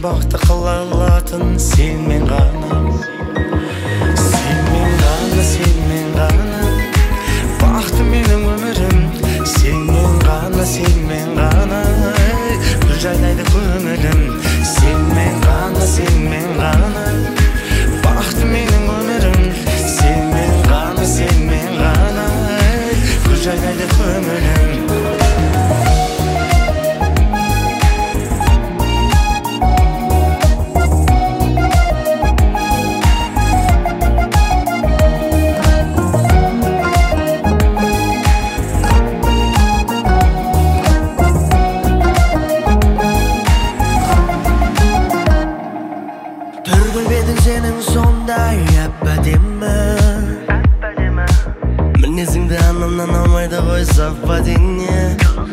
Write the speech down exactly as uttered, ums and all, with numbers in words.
бақытты қыла алатын сенмен ғана, сенмен ғана, сенмен ғана. Бақытты менің өмірім сенмен ғана, сенмен ғана. Гүл жайнайды көңілім сенмен ғана, сенмен ғана. Бақытты менің өмірім сенмен ғана, сенмен ғана. Гүл жайнайды көңілім. Түргілбедің сенің сондай әп-әдемі, мінезіңді анамнан алмайды ғой сафа дене.